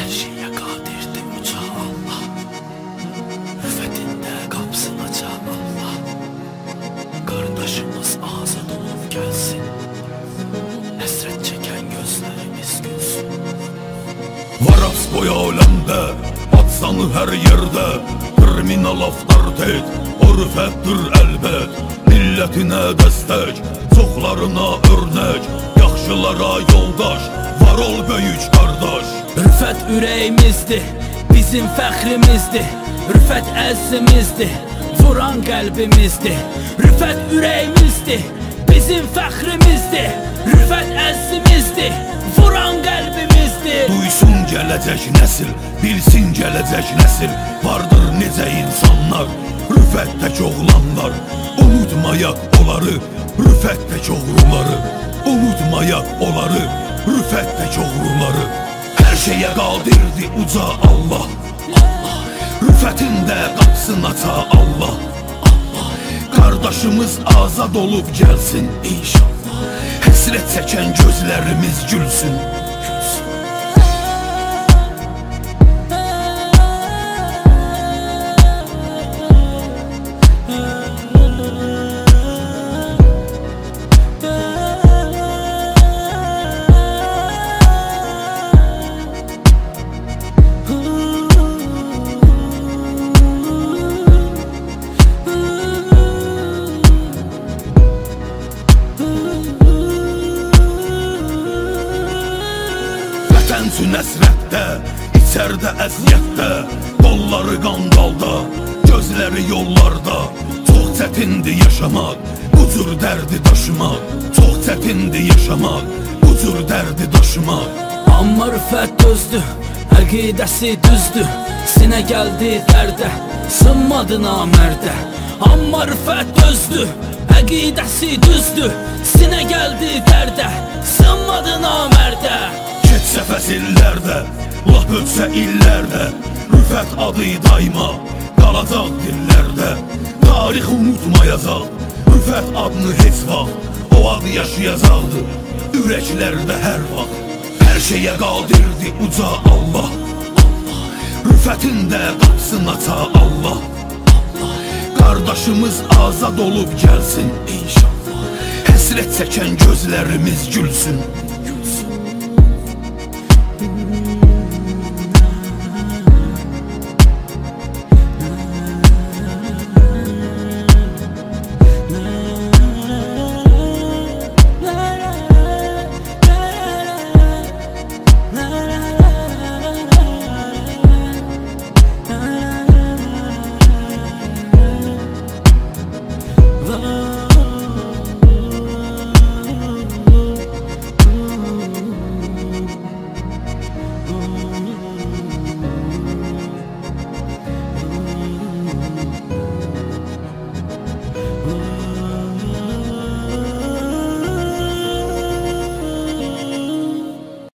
şeyə qadirdir uca Allah. Rüfətində qapısını aça Allah. Qardaşımız azad olub gəlsin. Həsrət çəkən gözlərimiz gülsün. Varas boy aləmdə, atsanı hər yerdə, kriminal avtoritet, o rüfətdir əlbət. Millətinə dəstək, çoxlarına örnək, yaxşılara yoldaş, var ol böyük qardaş. Rüfət ürəyimizdir, bizim fəxrimizdir. Rüfət əzimizdir, vuran qəlbimizdir. Rüfət ürəyimizdir, bizim fəxrimizdir. Rüfət əzimizdir, vuran qəlbimizdir. Duysun gələcək nəsil, bilsin gələcək nəsil, vardır necə insanlar, rüfət tək oğlanlar. Unutmayaq onları, rüfət tək oğruları. Unutmayaq onları, rüfət tək oğruları. Hər şeyə qadirdir uca Allah. Rüfətində qapısını aça Allah. Qardaşımız azad olub gəlsin inşallah. Həsrət çəkən gözlərimiz gülsün. Vətən üçün əsrətdə, içərdə əziyyətdə, qolları qandalda, gözləri yollarda. Çox çətindir yaşamaq, bu cür dərdi daşımaq. Çox çətindir yaşamaq, bu cür dərdi daşımaq. Amma rüfət dözdür, əqidəsi düzdür. Sinə gəldi dərdə, sınmadı namərdə. Amma rüfət dözdür, əqidəsi düzdür. Sinə gəldi dərdə, sınmadı namərdə. Keçsə fəsillərdə, lap ötsə illərdə, rüfət adı daima qalacaq dillərdə. Tarix unutmayacaq, rüfət adını heç vaxt, o adı yaşayacaqdır ürəklərdə hər vaxt. Hər şeyə qadirdir uca Allah. Rüfətində qapısını aça Allah. Qardaşımız azad olub gəlsin inşallah. Həsrət çəkən gözlərimiz gülsün.